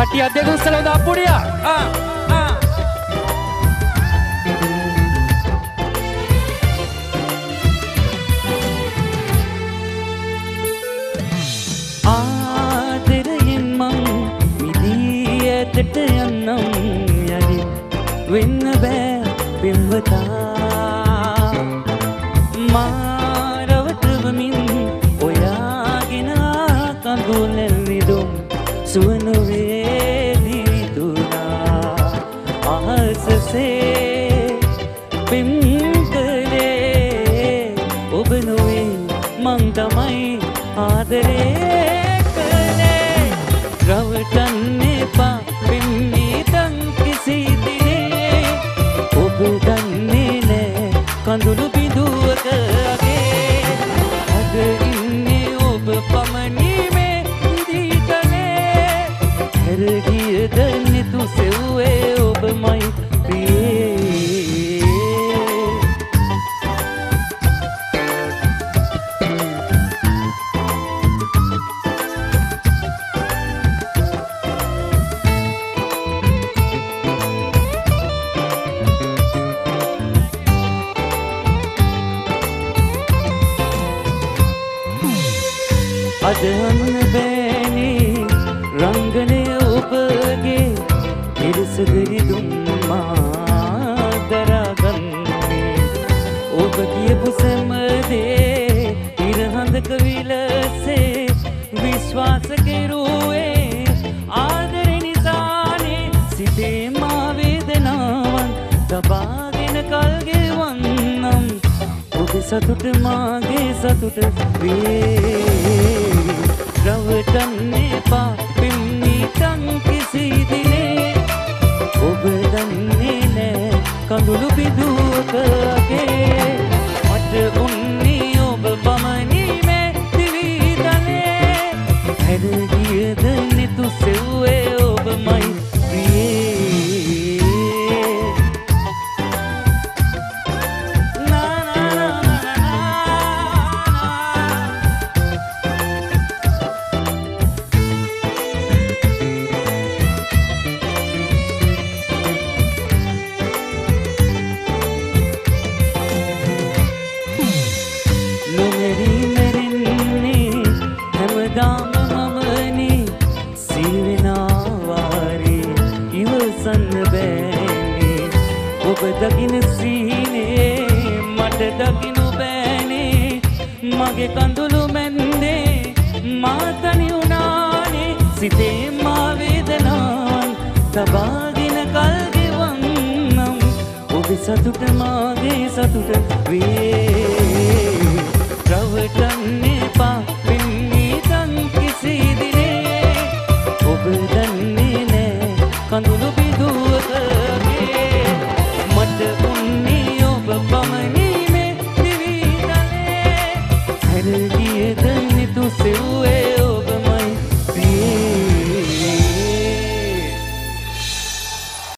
Katia Degun selalu dapur ya. ආදරයෙන් මං මිදී ඇතට යන්නම් යලි වෙන්න බෑ පෙම්වතා මාරවටවමින් ඔයාගෙන කඳුලෙල් විදුම් සුවන වේදිතුනා අහසසේ පෙම් කළේ ඔබ නොවේ මං තමයි ආදරේ කළේ රවටන්න එපා පෙම්මී තන් කිසි දිනේ ඔබ දන්නේ නෑ කඳුළු බිඳුවක අගේ අද ඉන්නේ ඔබ පමණීමේ දිතනේ හැරගියද නිතු සෙව්වේ ඔබමයි ප්‍රියේ අදහන්න බෑනේ රංගනය ඔබගේ ඉරිසදරිදුම් මා දරාගන්නේ ඔබ කියපු සැමදේ ඉරහඳක විලසේ විශ්වාස කෙරුවේ ආදරේ නිසානේ සිතේ මා වේදනාවන් තබාගෙන කල් ගෙවන්නම් ඔබ සතුට මාගේ සතුට වේ රවටන්න එපා පෙම්මී තන් කිසි දිනේ ඔබ දන්නේ නෑ කඳුළු බිඳුවක අගේ මට උන්නේ ඔබ පමණීමේ දිවිතනේ හැරගියද නිතු සෙව්වේ ඔබමයි ප්‍රියේ දකින සීනේ මට දකිනු බෑනේ මගේ කඳුළු මැන්දේ මා තනි වුණානේ සිතේ මා වේදනාවන් තබාගෙන කල් ගෙවන්නම් ඔබ සතුට මාගේ සතුට වේ රවටන්න එපා